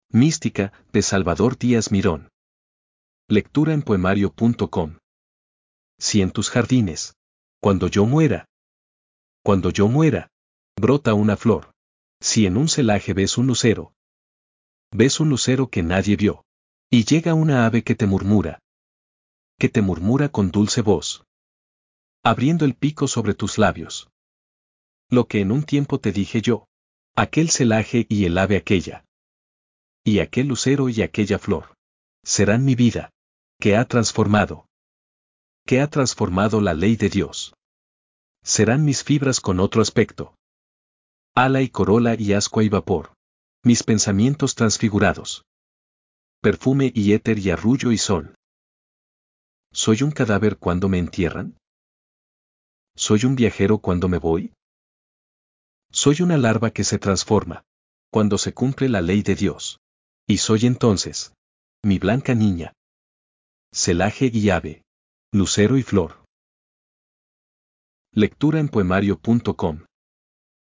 Mística, de Salvador Díaz Mirón. Lectura en poemario.com. Si en tus jardines, cuando yo muera, brota una flor. Si en un celaje ves un lucero que nadie vio. Y llega una ave que te murmura con dulce voz, abriendo el pico sobre tus labios. Lo que en un tiempo te dije yo, aquel celaje y el ave aquella, y aquel lucero y aquella flor, serán mi vida, que ha transformado la ley de Dios. Serán mis fibras con otro aspecto. Ala y corola y ascua y vapor. Mis pensamientos transfigurados. Perfume y éter y arrullo y sol. ¿Soy un cadáver cuando me entierran? ¿Soy un viajero cuando me voy? Soy una larva que se transforma, cuando se cumple la ley de Dios. Y soy entonces, mi blanca niña. Celaje y ave. Lucero y flor. Lectura en poemario.com.